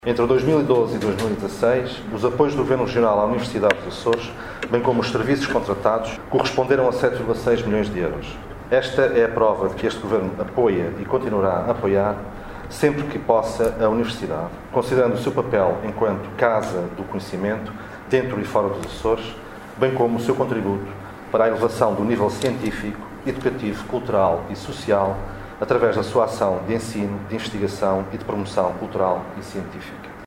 Entre 2012 e 2016, os apoios do Governo Regional à Universidade dos Açores, bem como os serviços contratados, corresponderam a 7,6 milhões de euros. Esta é a prova de que este Governo apoia e continuará a apoiar, sempre que possa, a Universidade, considerando o seu papel enquanto casa do conhecimento, dentro e fora dos Açores, bem como o seu contributo para a elevação do nível científico, educativo, cultural e social, através da sua ação de ensino, de investigação e de promoção cultural e científica.